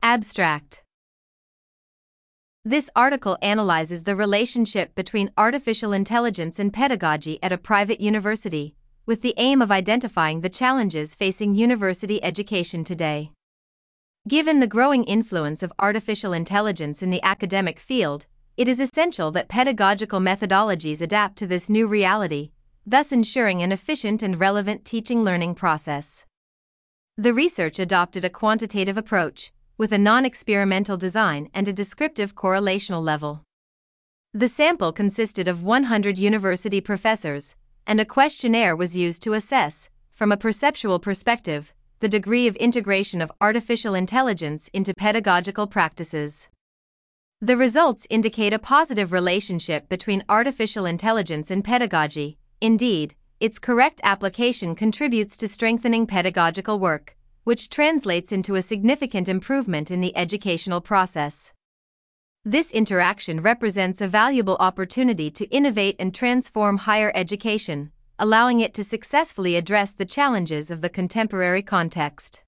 Abstract. This article analyzes the relationship between artificial intelligence and pedagogy at a private university, with the aim of identifying the challenges facing university education today. Given the growing influence of artificial intelligence in the academic field, it is essential that pedagogical methodologies adapt to this new reality, thus ensuring an efficient and relevant teaching-learning process. The research adopted a quantitative approach, with a non-experimental design and a descriptive correlational level. The sample consisted of 100 university professors, and a questionnaire was used to assess, from a perceptual perspective, the degree of integration of artificial intelligence into pedagogical practices. The results indicate a positive relationship between artificial intelligence and pedagogy. Indeed, its correct application contributes to strengthening pedagogical work, which translates into a significant improvement in the educational process. This interaction represents a valuable opportunity to innovate and transform higher education, allowing it to successfully address the challenges of the contemporary context.